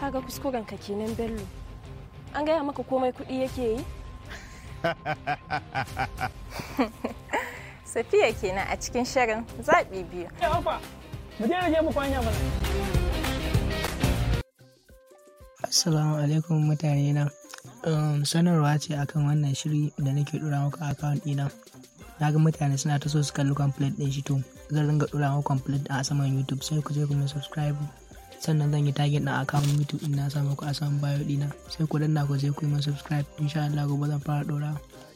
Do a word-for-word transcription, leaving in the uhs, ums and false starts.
kaga kuskuren ka kenan Bello. An gaya maka komai kuɗi yake yi? Safiya kenan a cikin shirin zaɓi biyu. Mu je je mu kwanya mana. Assalamu alaikum mutane na. Um, sanarwa ce akan wannan shiri da nake dora muku a account ɗina. Na ga mutane suna ta so su kalli complete ɗin shi to zan ringa dora muku complete a saman YouTube sai ku je ku min subscribe. Sannan zan yi tagin ɗin account YouTube ɗin na sa muku a saman bio ɗina sai ku danna ku je ku yi min subscribe insha Allah gobe zan fara dora.